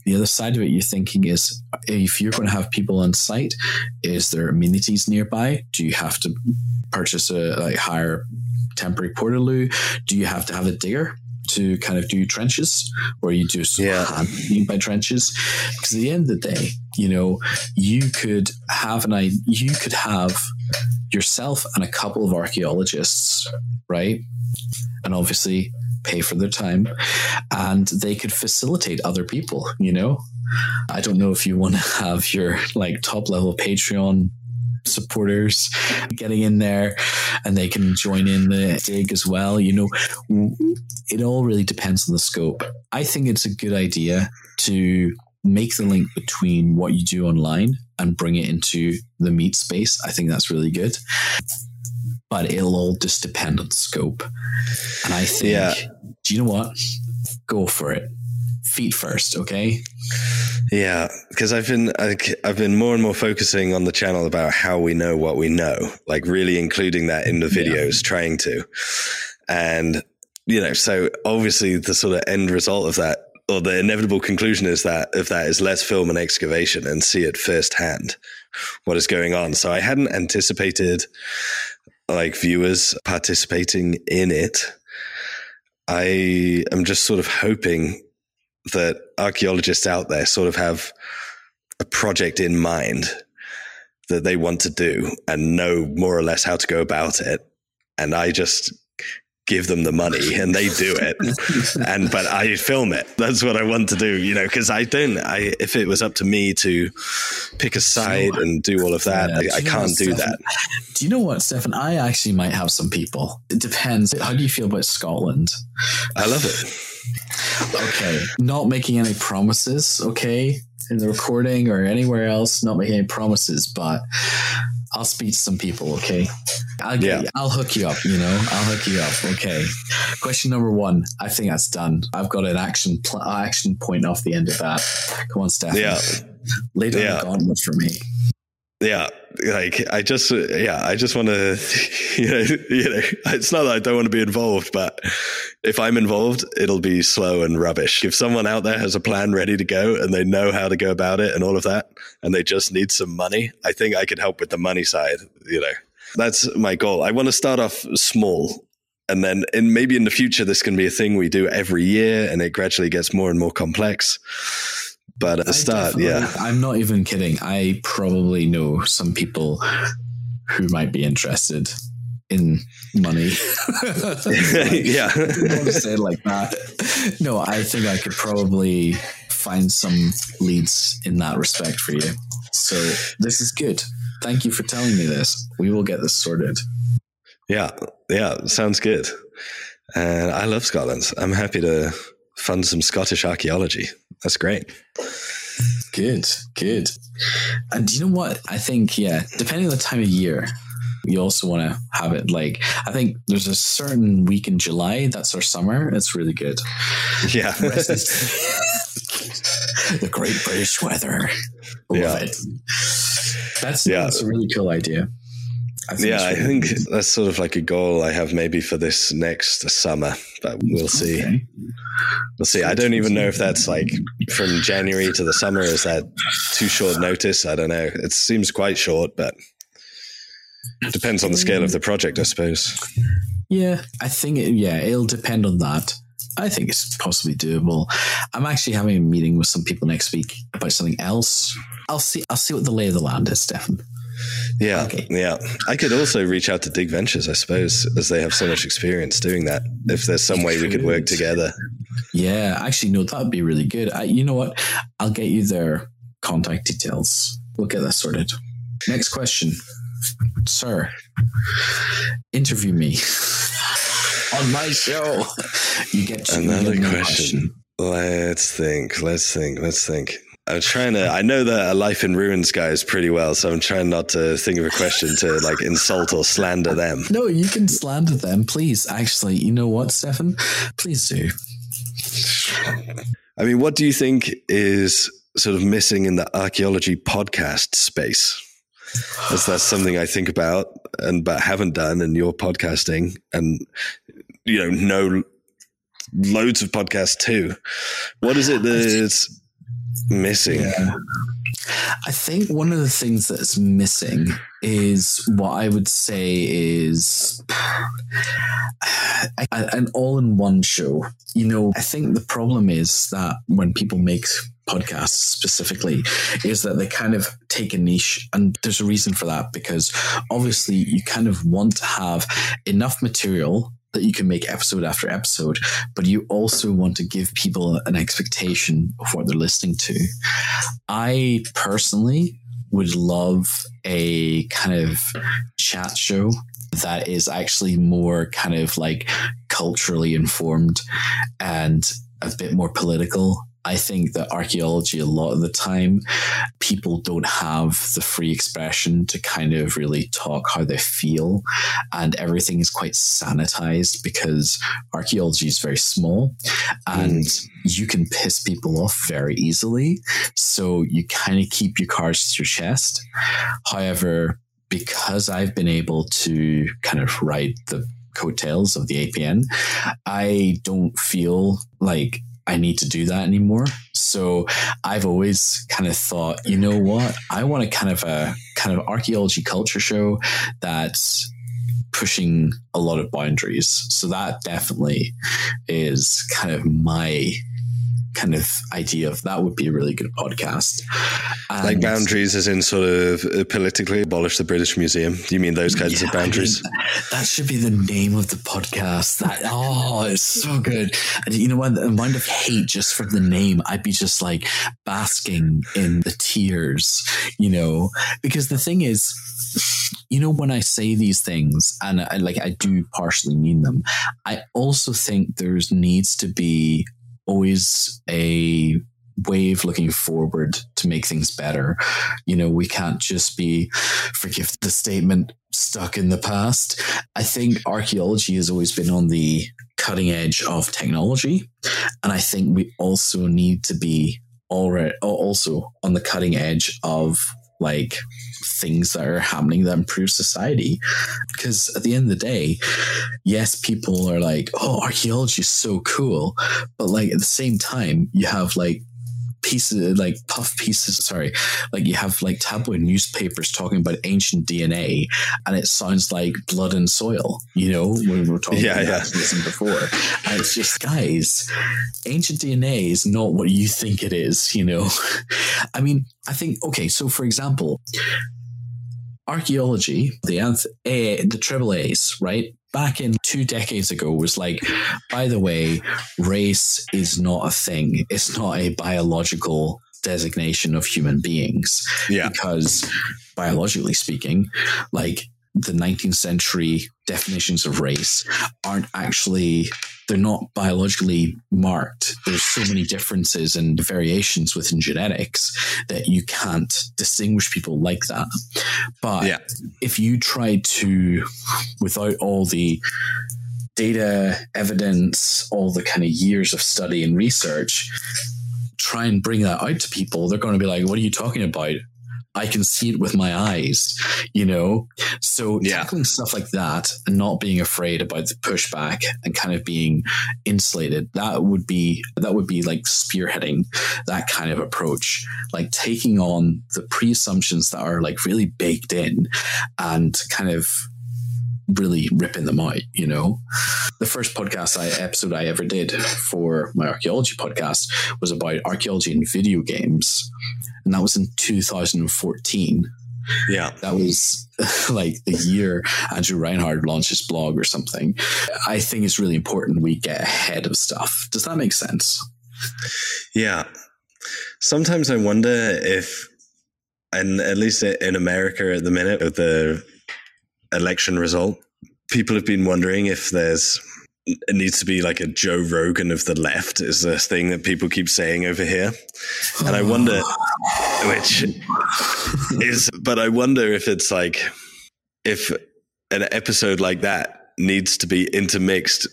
the other side of it, you're thinking is, if you're going to have people on site, is there amenities nearby? Do you have to purchase a like hire temporary portaloo? Do you have to have a digger to kind of do trenches, or you do Yeah. hand by trenches? Because at the end of the day, you know, you could have an I you could have yourself and a couple of archaeologists, right? And obviously pay for their time, and they could facilitate other people, you know? I don't know if you want to have your like top level Patreon supporters getting in there and they can join in the dig as well. You know, it all really depends on the scope. I think it's a good idea to make the link between what you do online and bring it into the meat space. I think that's really good. But it'll all just depend on scope. And I think, Yeah. do you know what? Go for it. Feet first, okay? Yeah, because I've been like, I've been more and more focusing on the channel about how we know what we know, like really including that in the videos, yeah. trying to. And, you know, so obviously the sort of end result of that, or the inevitable conclusion is that if that is let's film an excavation and see it firsthand what is going on. So I hadn't anticipated like viewers participating in it. I am just sort of hoping that archaeologists out there sort of have a project in mind that they want to do and know more or less how to go about it. And I just give them the money and they do it. And, but I film it. That's what I want to do, you know, cause I don't, I, if it was up to me to pick a side so, and do all of that, yeah, I, I can't do Stefan, that. Do you know what, Stefan? I actually might have some people. It depends. How do you feel about Scotland? I love it. Okay. Not making any promises, okay, in the recording or anywhere else, not making any promises, but I'll speak to some people, okay? I'll get, yeah. I'll hook you up, you know? I'll hook you up, okay? Question number one. I think that's done. I've got an action pl- action point off the end of that. Come on, Stefan. Yeah. Lay down yeah. the gauntlet for me. Yeah, like I just, yeah, I just want to, you know, you know, it's not that I don't want to be involved, but if I'm involved, it'll be slow and rubbish. If someone out there has a plan ready to go and they know how to go about it and all of that, and they just need some money, I think I could help with the money side. You know, that's my goal. I want to start off small. And then in, maybe in the future, this can be a thing we do every year and it gradually gets more and more complex. But at the start, yeah. I'm not even kidding. I probably know some people who might be interested in money. Like, yeah. I don't want to say it like that. No, I think I could probably find some leads in that respect for you. So this is good. Thank you for telling me this. We will get this sorted. Yeah. Yeah. Sounds good. And I love Scotland. I'm happy to fund some Scottish archaeology. That's great. Good, good. And do you know what? I think, yeah, depending on the time of year, you also want to have it like, I think there's a certain week in July, that's our summer. It's really good. Yeah. The great British weather. Love yeah. it. That's, yeah. that's a really cool idea. I think yeah, really I think cool. That's sort of like a goal I have maybe for this next summer, but we'll see. Okay. We'll see. I don't even know if that's like from January to the summer. Is that too short notice? I don't know. It seems quite short, but it depends on the scale of the project, I suppose. Yeah, I think, it, yeah, it'll depend on that. I think it's possibly doable. I'm actually having a meeting with some people next week about something else. I'll see. I'll see what the lay of the land is, Stefan. Yeah, okay. yeah. I could also reach out to Dig Ventures, I suppose, as they have so much experience doing that. If there's some way we could work together. Yeah, actually, no, that would be really good. I, you know what? I'll get you their contact details. We'll get that sorted. Next question. Sir, interview me on my show. You get to another get question. question. Let's think. Let's think. Let's think. I'm trying to, I know that a Life in Ruins guys pretty well, so I'm trying not to think of a question to like insult or slander them. No, you can slander them, please. Actually, you know what, Stefan? Please do. I mean, what do you think is sort of missing in the archaeology podcast space? As that's something I think about and but haven't done in your podcasting and, you know, know loads of podcasts too. What is it that's missing? Yeah. I think one of the things that's missing is what I would say is an all-in-one show. You know, I think the problem is that when people make podcasts specifically is that they kind of take a niche, and there's a reason for that, because obviously you kind of want to have enough material that you can make episode after episode, but you also want to give people an expectation of what they're listening to. I personally would love a kind of chat show that is actually more kind of like culturally informed and a bit more political. I think that archaeology, a lot of the time, people don't have the free expression to kind of really talk how they feel, and everything is quite sanitized because archaeology is very small and mm. you can piss people off very easily. So you kind of keep your cards to your chest. However, because I've been able to kind of ride the coattails of the A P N, I don't feel like I need to do that anymore. So I've always kind of thought, you know what? I want a kind of a kind of archaeology culture show that's pushing a lot of boundaries. So that definitely is kind of my kind of idea of that would be a really good podcast. And like boundaries as in sort of politically abolish the British Museum. Do you mean those kinds yeah, of boundaries? I mean, that should be the name of the podcast. That oh, it's so good. And you know what? The amount of hate just from the name, I'd be just like basking in the tears, you know, because the thing is, you know, when I say these things, and I like I do partially mean them, I also think there's needs to be always a wave looking forward to make things better. You know, we can't just be, forgive the statement, stuck in the past. I think archaeology has always been on the cutting edge of technology. And I think we also need to be already also on the cutting edge of like things that are happening that improve society. Because at the end of the day, yes, people are like, oh, archaeology is so cool. But like at the same time, you have like pieces, like puff pieces, sorry, like you have like tabloid newspapers talking about ancient D N A, and it sounds like blood and soil, you know, when we were talking yeah, about yeah. that before. And it's just, guys, ancient D N A is not what you think it is, you know. I mean, I think, okay, so for example, archaeology, the anth- A, the triple A's, right? Back in two decades ago was like, by the way, race is not a thing. It's not a biological designation of human beings. Yeah. Because biologically speaking, like the nineteenth century definitions of race aren't actually, they're not biologically marked. There's so many differences and variations within genetics that you can't distinguish people like that. But yeah. if you try to, without all the data, evidence, all the kind of years of study and research, try and bring that out to people, they're going to be like, what are you talking about? I can see it with my eyes, you know? So yeah. tackling stuff like that and not being afraid about the pushback and kind of being insulated, that would be, that would be like spearheading that kind of approach, like taking on the pre-assumptions that are like really baked in and kind of really ripping them out, you know? The first podcast I episode I ever did for my archaeology podcast was about archaeology in video games. And that was in two thousand fourteen. Yeah. That was like the year Andrew Reinhardt launched his blog or something. I think it's really important we get ahead of stuff. Does that make sense? Yeah. Sometimes I wonder if, and at least in America at the minute with the election result, people have been wondering if there's it needs to be like a Joe Rogan of the left is this thing that people keep saying over here. And I wonder, which is, but I wonder if it's like, if an episode like that needs to be intermixed.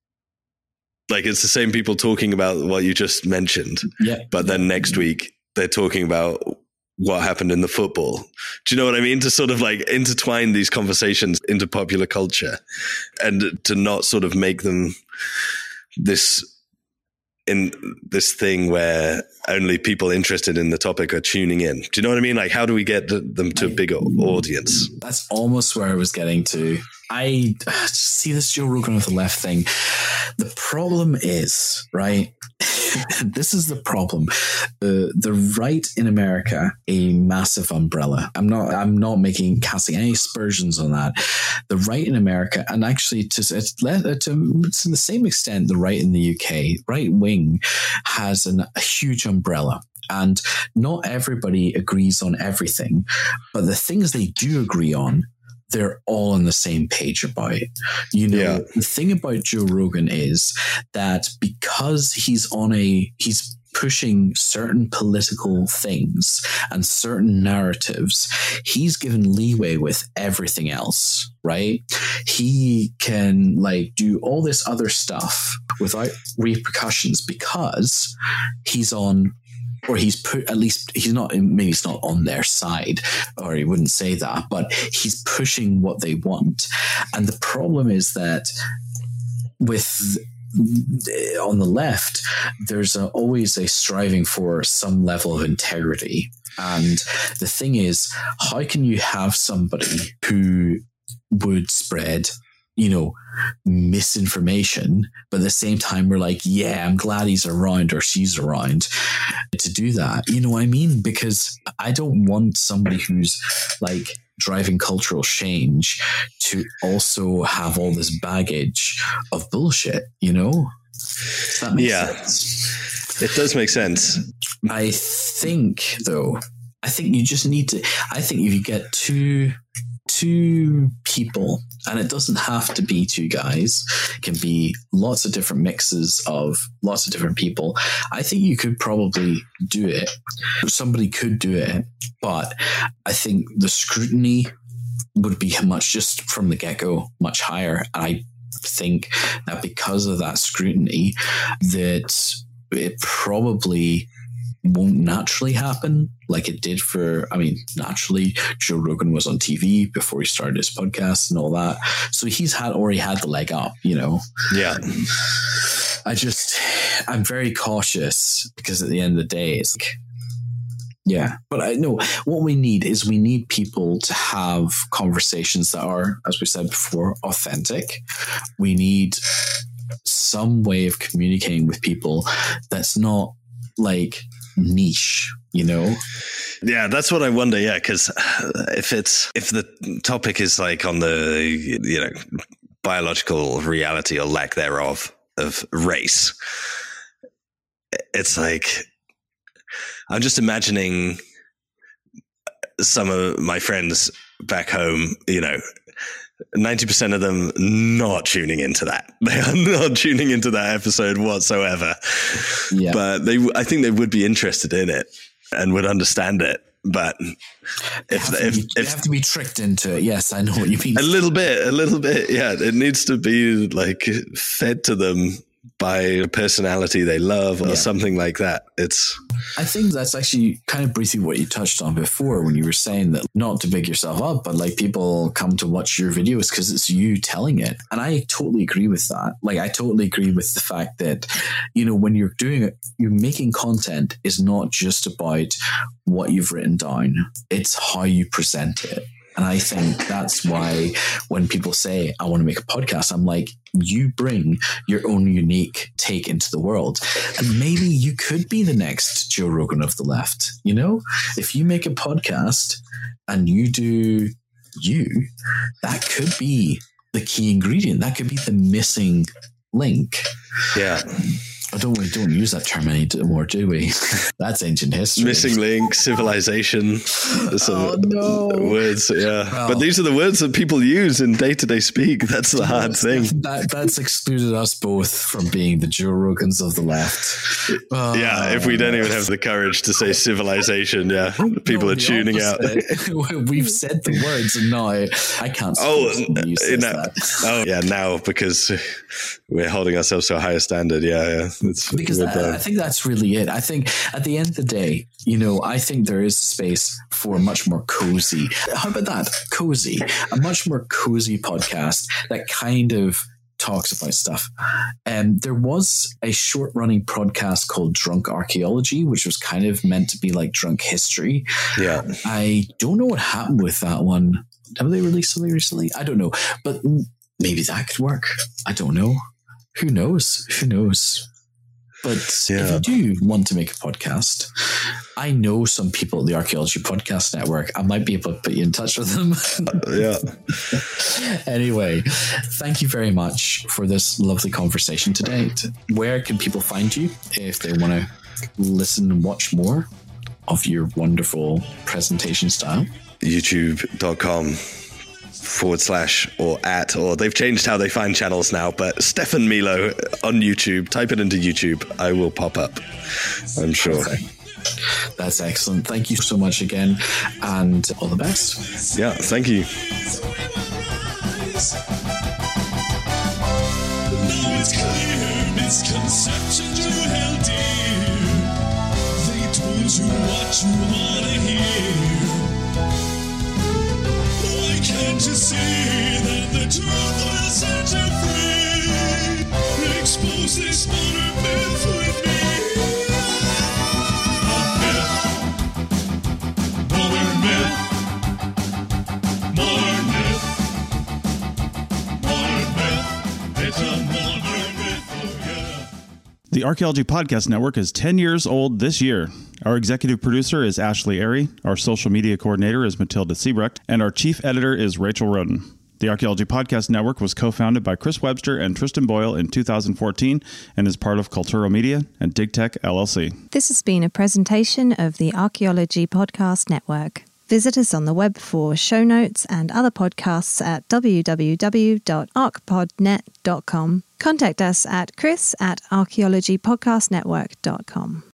Like it's the same people talking about what you just mentioned, yeah. but then next week they're talking about what happened in the football. Do you know what I mean? To sort of like intertwine these conversations into popular culture and to not sort of make them this in this thing where only people interested in the topic are tuning in. Do you know what I mean? Like, how do we get them to a bigger audience? That's almost where I was getting to. I see this Joe Rogan of the left thing. The problem is, right? This is the problem. The the right in America, a massive umbrella. I'm not I'm not making casting any aspersions on that. The right in America, and actually to to, to the same extent, the right in the U K, right wing, has an, a huge umbrella. And not everybody agrees on everything, but the things they do agree on, they're all on the same page about it. You know, yeah. The thing about Joe Rogan is that because he's on a, he's pushing certain political things and certain narratives, he's given leeway with everything else, right? He can like do all this other stuff without repercussions because he's on, or he's put, at least he's not, maybe he's not on their side, or he wouldn't say that, but he's pushing what they want. And the problem is that with, on the left, there's a, always a striving for some level of integrity. And the thing is, how can you have somebody who would spread, you know, misinformation, but at the same time we're like, yeah, I'm glad he's around or she's around to do that. You know what I mean? Because I don't want somebody who's like driving cultural change to also have all this baggage of bullshit, you know? Does that make yeah, sense? It does make sense. I think, though, I think you just need to, I think if you get two two people, and it doesn't have to be two guys, it can be lots of different mixes of lots of different people. I think you could probably do it. Somebody could do it, but I think the scrutiny would be much, just from the get-go, much higher. I think that because of that scrutiny, that it probably won't naturally happen like it did for, I mean, naturally, Joe Rogan was on T V before he started his podcast and all that. So he's had already had the leg up, you know? Yeah. I just, I'm very cautious because at the end of the day, it's like, yeah. But I know what we need is we need people to have conversations that are, as we said before, authentic. We need some way of communicating with people that's not like niche, you know? Yeah, that's what I wonder. Yeah, because if it's if the topic is like on the, you know, biological reality or lack thereof of race, it's like I'm just imagining some of my friends back home, you know, ninety percent of them not tuning into that. They are not tuning into that episode whatsoever. Yeah. But they, I think they would be interested in it and would understand it. But if they have, if, be, they if have to be tricked into it, yes, I know what you mean. A little bit, a little bit, yeah. It needs to be like fed to them by a personality they love or yeah. something like that. It's. I think that's actually kind of briefly what you touched on before when you were saying that, not to big yourself up, but like people come to watch your videos because it's you telling it. And I totally agree with that. Like, I totally agree with the fact that, you know, when you're doing it, you're making content is not just about what you've written down. It's how you present it. And I think that's why when people say, I want to make a podcast, I'm like, you bring your own unique take into the world. And maybe you could be the next Joe Rogan of the left. You know, if you make a podcast and you do you, that could be the key ingredient. That could be the missing link. Yeah. I don't we don't use that term anymore, do we? That's ancient history. Missing link, civilization. Some oh no, words. Yeah, well, but these are the words that people use in day to day speak. That's the hard thing. That that's excluded us both from being the Joe Rogans of the left. Uh, yeah, if we don't even have the courage to say civilization, yeah, people no, are tuning out. We've said the words, and now I can't. Oh, no, oh yeah, now because we're holding ourselves to a higher standard. Yeah, yeah. It's because that, I think that's really it. I think at the end of the day, you know, I think there is space for a much more cozy. How about that? Cozy, a much more cozy podcast that kind of talks about stuff. Um, there was a short running podcast called Drunk Archaeology, which was kind of meant to be like drunk history. Yeah. I don't know what happened with that one. Have they released something recently? I don't know, but maybe that could work. I don't know. Who knows? Who knows? But Yeah. if you do want to make a podcast, I know some people at the Archaeology Podcast Network. I might be able to put you in touch with them. Yeah. Anyway, thank you very much for this lovely conversation today. Where can people find you if they want to listen and watch more of your wonderful presentation style? YouTube.com forward slash or at, or they've changed how they find channels now, but Stefan Milo on YouTube. Type it into YouTube. I will pop up, I'm sure. Okay. That's excellent. Thank you so much again, and all the best. Yeah, thank you. Now it's clear misconceptions you held dear. They told you what you wanna hear. Why can't you see that the truth will set you free? Expose this modern myth with me. A myth. Modern myth. Modern myth. Modern myth. It's a modern myth, oh yeah. The Archaeology Podcast Network is ten years old this year. Our executive producer is Ashley Airy, our social media coordinator is Matilda Siebrecht, and our chief editor is Rachel Roden. The Archaeology Podcast Network was co-founded by Chris Webster and Tristan Boyle in two thousand fourteen and is part of Culturo Media and DigTech L L C. This has been a presentation of the Archaeology Podcast Network. Visit us on the web for show notes and other podcasts at w w w dot arch pod net dot com. Contact us at chris at archaeology podcast network dot com.